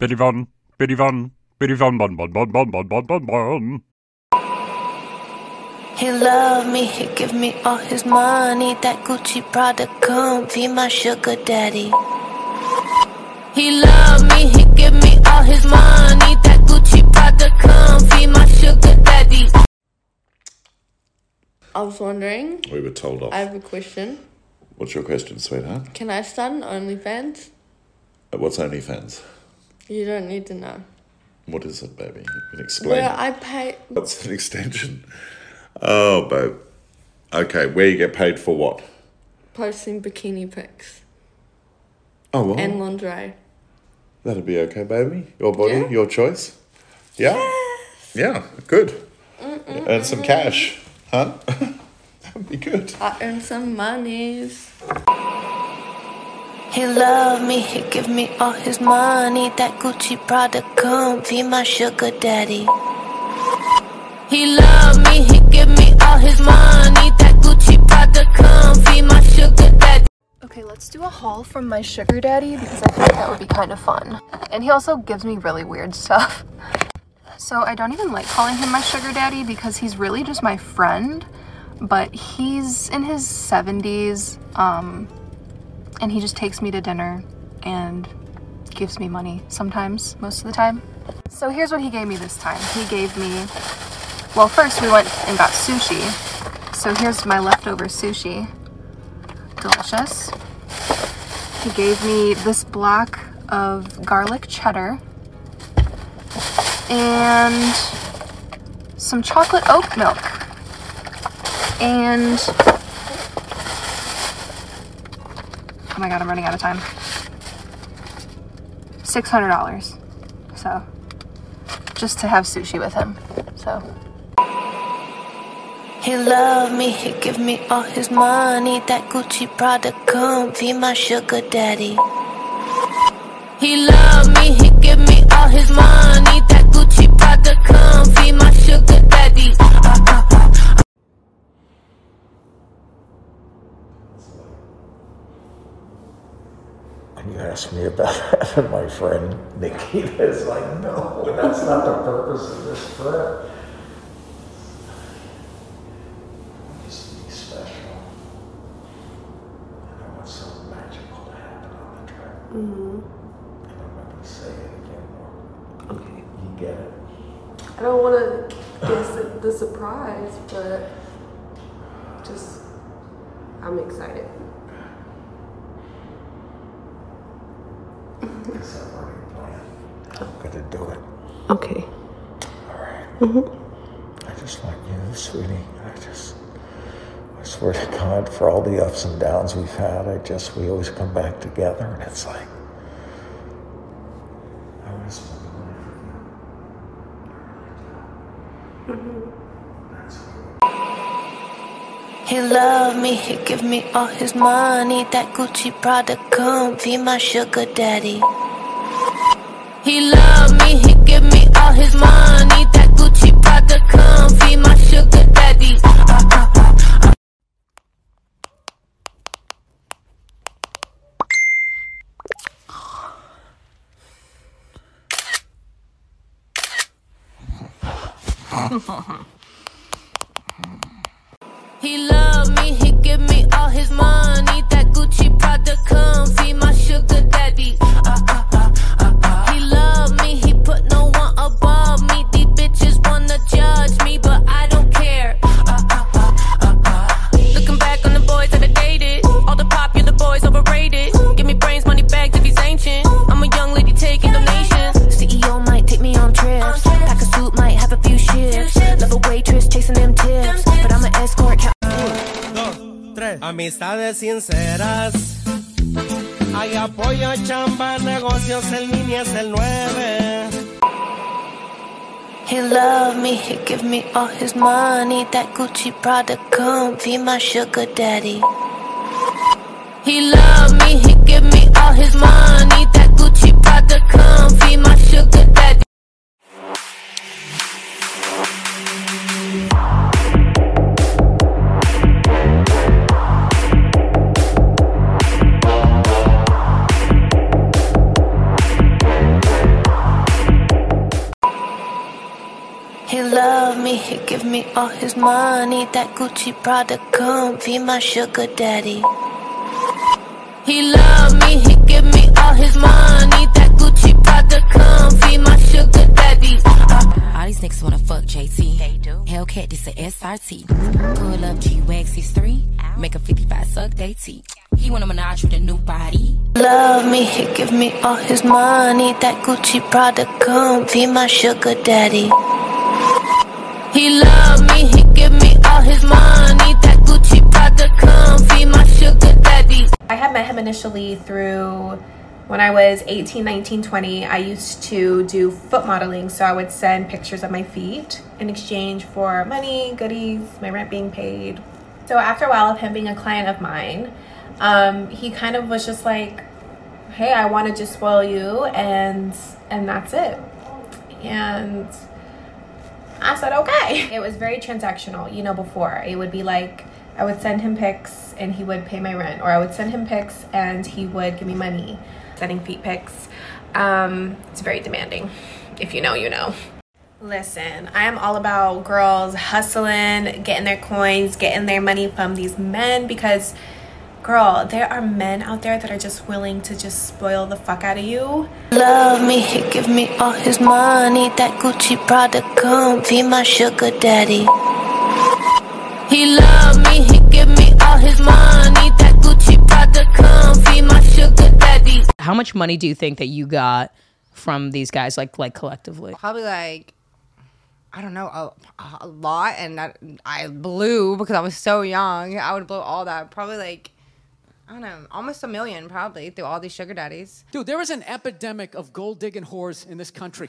Bitty Von, Bitty Von, Bitty Von, Bon, Bon, Bon, Bon, Bon, Bon, Bon, Bon. He love me, he give me all his money. That Gucci Prada come be my sugar daddy. He love me, he give me all his money. That Gucci Prada come be my sugar daddy. I was wondering. We were told off. I have a question. What's your question, sweetheart? Can I start an OnlyFans? What's OnlyFans? You don't need to know. What is it, baby? You can explain. Where I pay. What's an extension? Oh, babe. Okay, where you get paid for what? Posting bikini pics. Oh, well. And lingerie. That'll be okay, baby. Your body, Yeah. your choice. Yeah? Yes. Yeah, good. Earn some cash, huh? That would be good. I earn some monies. He love me, he give me all his money. That Gucci Prada come be my sugar daddy. He love me, he give me all his money. That Gucci Prada come be my sugar daddy. Okay, let's do a haul from my sugar daddy because I think that would be kind of fun. And he also gives me really weird stuff. So I don't even like calling him my sugar daddy because he's really just my friend. But he's in his 70s, and he just takes me to dinner and gives me money sometimes, most of the time. So here's what he gave me this time. He gave me, well, first we went and got sushi. So here's my leftover sushi. Delicious. He gave me this block of garlic cheddar and some chocolate oat milk. And oh my god, I'm running out of time. $600. So just to have sushi with him. So He love me, he give me all his money. That Gucci Prada come be my sugar daddy. He love me, he give me all his money. That Gucci Prada come be my sugar daddy. You asked me about having my friend Nikita. It's like, no, that's not the purpose of this trip. Just be special. I want something magical to happen on the trip. And I'm not going to say it again more. Okay. You get it? I don't want to guess the surprise, but just, I'm excited. Because I've already planned. I'm going to do it. Okay. All right. I just want you, sweetie. I swear to God, for all the ups and downs we've had, we always come back together, and it's like, I want to spend the night with you. That's what He love me, he give me all his money. That Gucci Prada come be my sugar daddy. He love me, he give me all his money. That Gucci Prada come be my sugar daddy. He love me, he give me all his money. That Gucci Prada come be my sugar daddy. He love me, he put no one above me. These bitches wanna judge me, but I don't care. Looking back on the boys that I dated, all the popular boys overrated. Give me brains, money bags if he's ancient. I'm a young lady taking donations. CEO might take me on trips. Pack a suit, might have a few shifts. Love a waitress chasing them tips, but I'm an escort. Amistades sinceras. Hay apoyo, chamba, negocios en línea es el 9. He love me, he give me all his money. That Gucci Prada come be my sugar daddy. He love me, he give me all his money. That Gucci Prada come be my sugar daddy. He love me, he give me all his money. That Gucci Prada comfy, my sugar daddy. He love me, he give me all his money. That Gucci Prada comfy, my sugar daddy. All these niggas wanna fuck JT. They do. Hellcat, this a SRT. Pull up G-Wags, he's 3. Make a 55 suck, they teeth. He wanna menage with a new body. Love me, he give me all his money. That Gucci Prada comfy, my sugar daddy. He love me, he give me all his money. That Gucci Prada comfy, my sugar daddy. I had met him initially through when I was 18, 19, 20. I used to do foot modeling, so I would send pictures of my feet in exchange for money, goodies, my rent being paid. So after a while of him being a client of mine, he kind of was just like, hey, I want to just spoil you, and that's it. And I said, okay. It was very transactional, you know, before. It would be like, I would send him pics and he would pay my rent, or I would send him pics and he would give me money. Sending feet pics, it's very demanding. If you know, you know. Listen, I am all about girls hustling, getting their coins, getting their money from these men, because girl, there are men out there that are just willing to just spoil the fuck out of you. Love me, he give me all his money. That Gucci Prada comfy, my sugar daddy. He love me, he give me all his money. That Gucci Prada comfy, my sugar daddy. How much money do you think that you got from these guys, like collectively? Probably like, I don't know, a lot. And I blew, because I was so young, I would blow all that. Probably like, I don't know, almost $1 million probably through all these sugar daddies. Dude, there is an epidemic of gold digging whores in this country.